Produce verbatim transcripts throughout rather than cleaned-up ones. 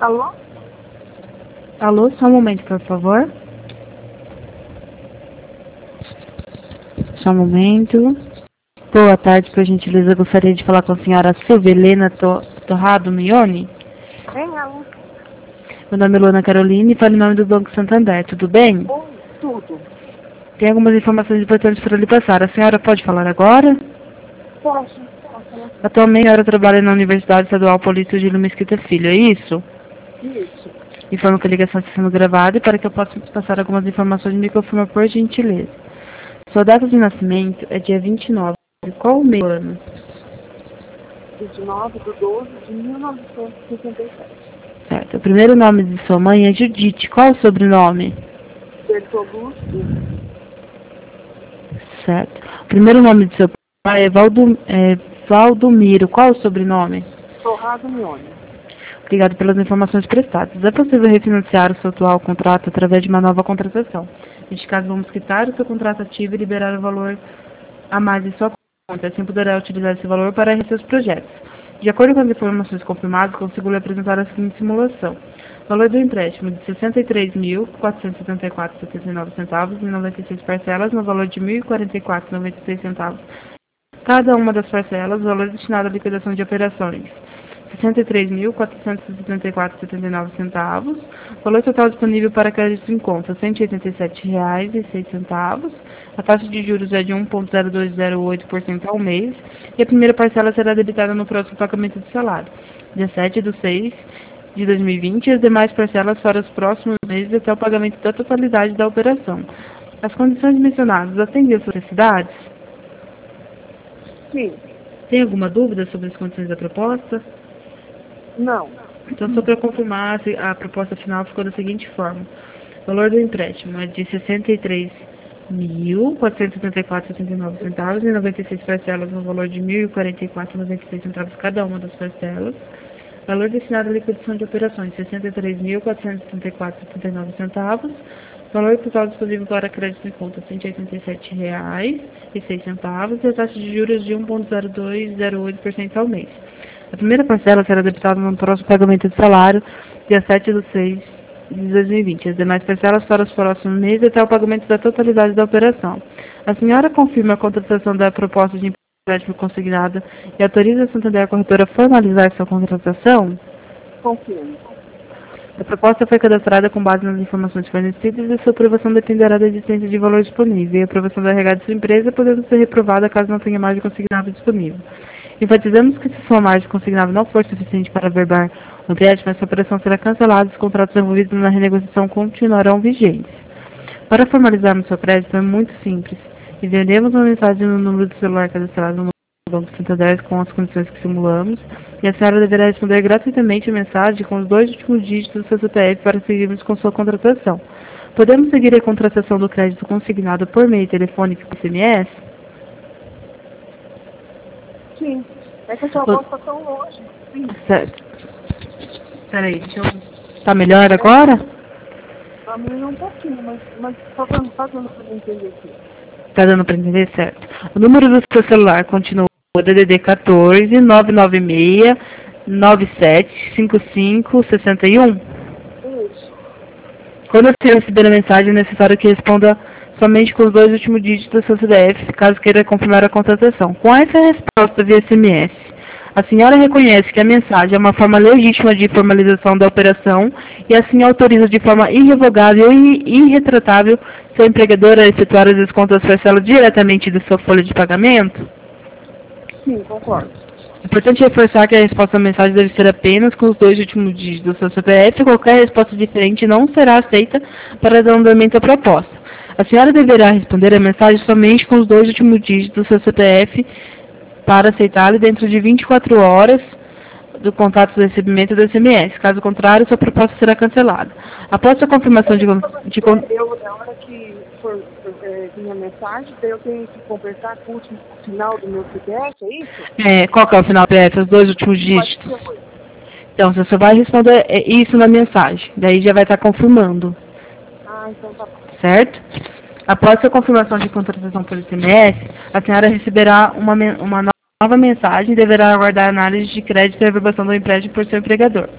Alô? Alô, só um momento, por favor. Só um momento. Boa tarde, por gentileza, eu gostaria de falar com a senhora Silvia Helena To- Torrado Mione. Quem é o? Meu nome é Luana Caroline e falo em nome do Banco Santander, tudo bem? Oi, tudo. Tem algumas informações importantes para lhe passar. A senhora pode falar agora? Posso? Posso falar? Atualmente a senhora trabalha na Universidade Estadual Paulista de Mesquita Filho, é isso? Isso. Informo que a ligação está sendo gravada e para que eu possa passar algumas informações, me confirma por gentileza. Sua data de nascimento é dia vinte e nove. Qual o mês do ano? vinte e nove de doze de mil novecentos e sessenta e sete. Certo. O primeiro nome de sua mãe é Judite. Qual o sobrenome? Bertolucci Certo. O primeiro nome de seu pai é, Valdo, é Valdomiro. Qual o sobrenome? Torrado Mione. Obrigado pelas informações prestadas. É possível refinanciar o seu atual contrato através de uma nova contratação. Neste caso, vamos quitar o seu contrato ativo e liberar o valor a mais em sua conta. Assim poderá utilizar esse valor para seus projetos. De acordo com as informações confirmadas, consigo lhe apresentar a seguinte simulação. Valor do empréstimo de sessenta e três mil, quatrocentos e setenta e quatro reais e setenta e nove centavos em noventa e seis parcelas, no valor de mil e quarenta e quatro reais e noventa e seis centavos. Cada uma das parcelas, o valor destinado à liquidação de operações. sessenta e três mil, quatrocentos e setenta e quatro reais e setenta e nove centavos. Valor total disponível para crédito em conta, cento e oitenta e sete reais e seis centavos. A taxa de juros é de um vírgula zero dois zero oito por cento ao mês. E a primeira parcela será debitada no próximo pagamento do salário, dia sete de seis de dois mil e vinte, e as demais parcelas para os próximos meses até o pagamento da totalidade da operação. As condições mencionadas atendem às suas necessidades? Sim. Tem alguma dúvida sobre as condições da proposta? Não. Então, só para confirmar, a proposta final ficou da seguinte forma. O valor do empréstimo é de sessenta e três mil, quatrocentos e setenta e quatro reais e setenta e nove centavos e noventa e seis parcelas no valor de mil e quarenta e quatro reais e noventa e seis centavos cada uma das parcelas. Valor destinado à liquidação de operações, sessenta e três mil, quatrocentos e setenta e quatro reais e setenta e nove centavos. Valor total disponível para crédito em conta, cento e oitenta e sete reais e seis centavos. E a taxa de juros de um vírgula zero dois zero oito por cento ao mês. A primeira parcela será debitada no próximo pagamento de salário, dia sete de seis de dois mil e vinte. As demais parcelas para os próximos meses até o pagamento da totalidade da operação. A senhora confirma a contratação da proposta de empréstimo consignada e autoriza a Santander Corretora a formalizar sua contratação? Confirmo. A proposta foi cadastrada com base nas informações fornecidas e sua aprovação dependerá da existência de valor disponível e a aprovação da regada de sua empresa podendo ser reprovada caso não tenha margem consignável disponível. Enfatizamos que se sua margem consignável não for suficiente para averbar o empréstimo, essa operação será cancelada e os contratos envolvidos na renegociação continuarão vigentes. Para formalizarmos seu crédito é muito simples. Enviaremos uma mensagem no número do celular cadastrado no Banco Santander com as condições que simulamos e a senhora deverá responder gratuitamente a mensagem com os dois últimos dígitos do seu C P F para seguirmos com sua contratação. Podemos seguir a contratação do crédito consignado por meio telefônico e S M S? Sim. É que a sua voz está tão longe. Sim. Certo. Peraí, deixa eu... Tá melhor agora? A minha um pouquinho, mas, mas só para só dando para eu entender aqui. Tá dando para entender certo. O número do seu celular continua D D D quatorze, nove nove seis, nove sete cinco cinco, seis um? Isso. Quando você receber a mensagem, é necessário que responda somente com os dois últimos dígitos do seu C D F, caso queira confirmar a contratação. Com essa resposta via S M S, a senhora reconhece que a mensagem é uma forma legítima de formalização da operação e assim autoriza de forma irrevogável e irretratável seu empregador a efetuar as descontos das parcelas diretamente da sua folha de pagamento? Sim, concordo. É importante reforçar que a resposta à mensagem deve ser apenas com os dois últimos dígitos do seu C P F e qualquer resposta diferente não será aceita para dar andamento à proposta. A senhora deverá responder a mensagem somente com os dois últimos dígitos do seu C P F para aceitá-lo dentro de vinte e quatro horas do contato do recebimento do S M S. Caso contrário, sua proposta será cancelada. Após a confirmação de... de eu, na hora que for é, vir a mensagem, daí eu tenho que conversar com o último final do meu C P F, é isso? É, qual que é o final do C P F? Os dois últimos dígitos? Então, você só vai responder isso na mensagem. Daí já vai estar confirmando. Ah, então tá bom. Certo? Após a confirmação de contratação pelo S M S, a senhora receberá uma, uma nova mensagem e deverá aguardar a análise de crédito e averbação do empréstimo por seu empregador.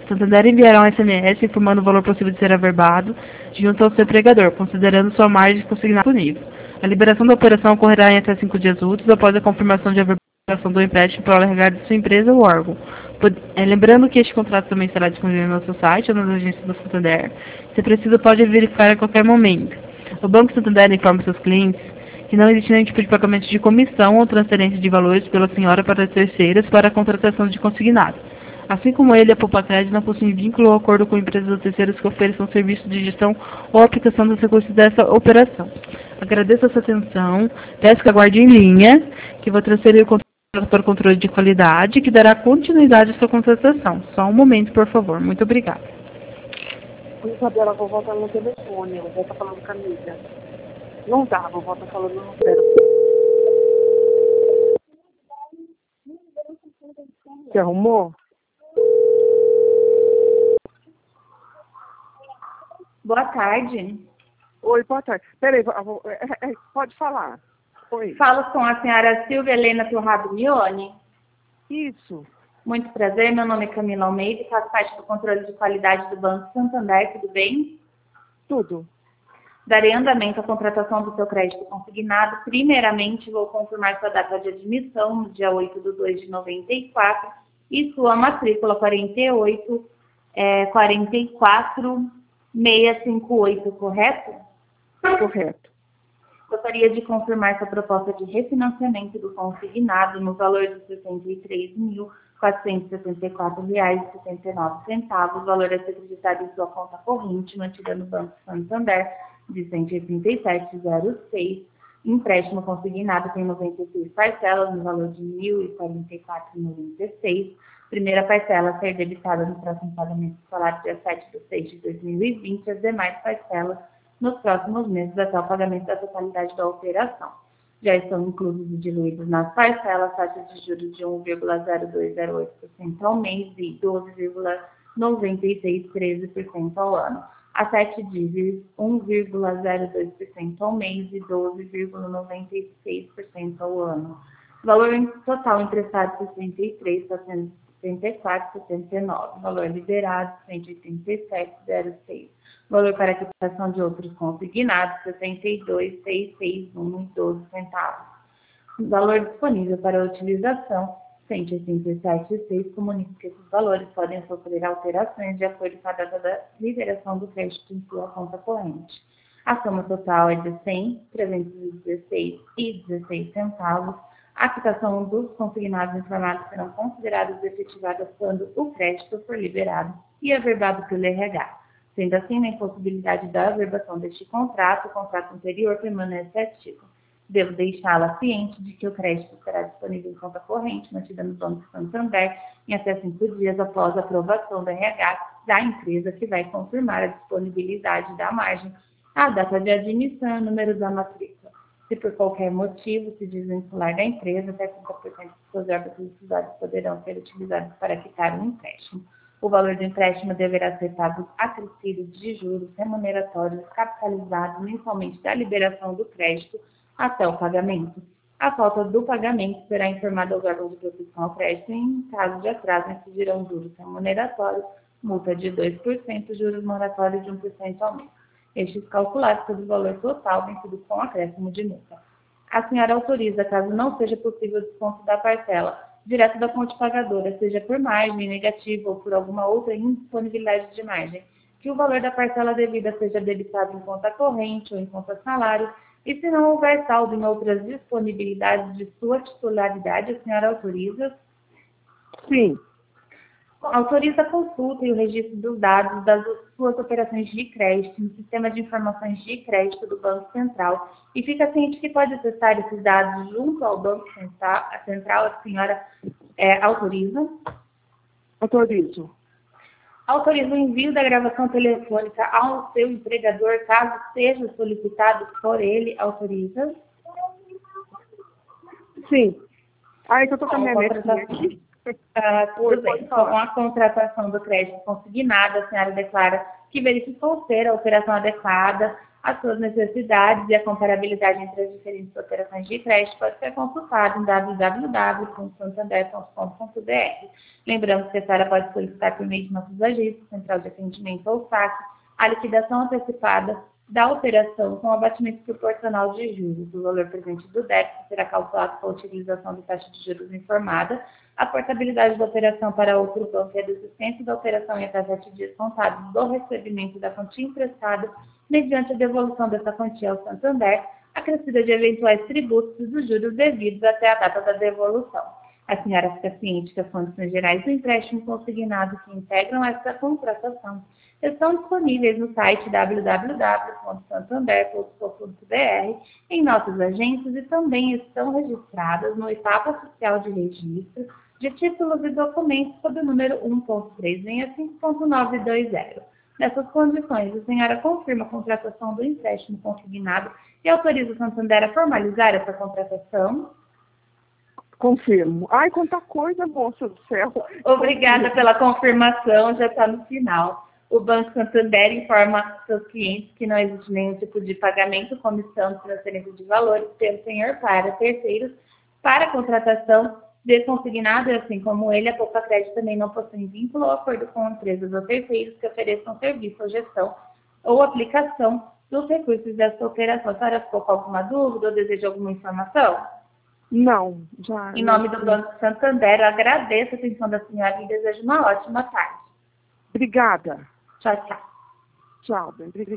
Santander enviará um S M S informando o valor possível de ser averbado junto ao seu empregador, considerando sua margem consignada disponível. A liberação da operação ocorrerá em até cinco dias úteis após a confirmação de averbação do empréstimo para o alargar de sua empresa ou órgão. É, lembrando que este contrato também será disponível no nosso site ou nas agências do Santander. Se preciso, pode verificar a qualquer momento. O Banco Santander informa seus clientes que não existe nenhum tipo de pagamento de comissão ou transferência de valores pela senhora para terceiras para a contratação de consignado. Assim como ele, a Poupa-Crédito não possui vínculo ou acordo com empresas ou terceiros que ofereçam serviço de gestão ou aplicação dos recursos dessa operação. Agradeço a sua atenção, peço que aguarde em linha, que vou transferir o contrato para o controle de qualidade, que dará continuidade à sua contratação. Só um momento, por favor. Muito obrigada. Isabela, a vovó está no telefone, a vovó está falando com a amiga. Não dá, a vovó está falando no telefone. Você arrumou? Boa tarde. Oi, boa tarde. Peraí, pode falar. Oi. Falo com a senhora Silvia Helena Torrado Mione. Isso. Muito prazer, meu nome é Camila Almeida e faço parte do controle de qualidade do Banco Santander, tudo bem? Tudo. Darei andamento à contratação do seu crédito consignado. Primeiramente, vou confirmar sua data de admissão no dia oito de dois de noventa e quatro e sua matrícula quarenta e oito, é, quarenta e quatro, seiscentos e cinquenta e oito, correto? Correto. Gostaria de confirmar sua proposta de refinanciamento do consignado no valor de sessenta e três mil, quatrocentos e sessenta e quatro reais e sessenta e nove centavos, valor a ser acreditado em sua conta corrente, mantida no Banco Santander, de cento e trinta e sete mil e seis. Empréstimo consignado tem noventa e seis parcelas, no valor de mil e quarenta e quatro reais e noventa e seis centavos. Primeira parcela a ser debitada no próximo pagamento do salário dia sete de seis de dois mil e vinte, as demais parcelas nos próximos meses até o pagamento da totalidade da operação. Já estão inclusos e diluídos nas parcelas taxas de juros de um vírgula zero dois zero oito por cento ao mês e doze vírgula noventa e seis treze por cento ao ano. A sete dívidas, um vírgula zero dois por cento ao mês e doze vírgula noventa e seis por cento ao ano. Valor total emprestado, sessenta e três mil, quatrocentos e setenta e quatro reais e setenta e nove centavos. Valor liberado, cento e oitenta e sete mil e zero seis. Valor para quitação de outros consignados, sessenta e dois mil, seiscentos e sessenta e um reais e doze centavos. Valor disponível para utilização, cento e oitenta e sete vírgula seis. Comunica que esses valores podem sofrer alterações de acordo com a data da liberação do crédito em sua conta corrente. A soma total é de cem mil, trezentos e dezesseis reais e dezesseis centavos. A quitação dos consignados informados serão consideradas efetivadas quando o crédito for liberado e averbado pelo R H. Sendo assim, na impossibilidade da averbação deste contrato, o contrato anterior permanece ativo. Devo deixá-la ciente de que o crédito será disponível em conta corrente, mantida no Banco Santander, em até cinco dias após a aprovação do R H da empresa, que vai confirmar a disponibilidade da margem, a data de admissão e o número da matrícula. Se por qualquer motivo se desvincular da empresa, até cinquenta por cento de suas verbas solicitadas poderão ser utilizadas para quitar o empréstimo. O valor do empréstimo deverá ser pago acrescido de juros remuneratórios capitalizados mensalmente da liberação do crédito até o pagamento. A falta do pagamento será informada aos órgãos de proteção ao crédito e, em caso de atraso, incidirão juros remuneratórios, multa de dois por cento, juros moratórios de um por cento ao mês. Estes calculados sobre o valor total vencido com acréscimo de multa. A senhora autoriza, caso não seja possível o desconto da parcela, direto da fonte pagadora, seja por margem negativa ou por alguma outra indisponibilidade de margem, que o valor da parcela devida seja debitado em conta corrente ou em conta salário, e se não houver saldo em outras disponibilidades de sua titularidade, a senhora autoriza? Sim. Autoriza a consulta e o registro dos dados das suas operações de crédito no Sistema de Informações de Crédito do Banco Central e fica ciente que pode acessar esses dados junto ao Banco Central, a Central, a senhora é, autoriza? Autorizo. Autoriza o envio da gravação telefônica ao seu empregador, caso seja solicitado por ele, autoriza? Sim. Aí que eu tô com a minha netinha aqui. Uh, tudo bem. Com a contratação do crédito consignado, a senhora declara que verificou ser a operação adequada as suas necessidades e a comparabilidade entre as diferentes operações de crédito pode ser consultado em w w w ponto santander ponto com ponto b r. Lembramos que a senhora pode solicitar por meio de nossos agentes, central de atendimento ou saque, a liquidação antecipada da operação com abatimento proporcional de juros. O valor presente do débito será calculado com a utilização da taxa de juros informada, a portabilidade da operação para outro banco e a desistência da operação em até sete dias contados do recebimento da quantia emprestada, mediante a devolução dessa quantia ao Santander, acrescida de eventuais tributos e dos juros devidos até a data da devolução. A senhora fica ciente que as condições gerais do empréstimo consignado que integram essa contratação estão disponíveis no site w w w ponto santander ponto com ponto b r, em nossas agências e também estão registradas no etapa oficial de registro de títulos e documentos sob o número um ponto trezentos e sessenta e cinco ponto novecentos e vinte. Nessas condições, a senhora confirma a contratação do empréstimo consignado e autoriza o Santander a formalizar essa contratação? Confirmo. Ai, quanta coisa, moça do céu. Obrigada pela confirmação, já está no final. O Banco Santander informa seus clientes que não existe nenhum tipo de pagamento, comissão, transferência de valores pelo senhor para terceiros para a contratação de consignado, e assim como ele, a Poupa Crédito também não possui vínculo ou acordo com empresas ou terceiros que ofereçam serviço ou gestão ou aplicação dos recursos dessa operação. A senhora ficou com alguma dúvida ou deseja alguma informação? Não, já... Em nome do Banco Santander, eu agradeço a atenção da senhora e desejo uma ótima tarde. Obrigada. Tchau, tchau. Tchau, bem.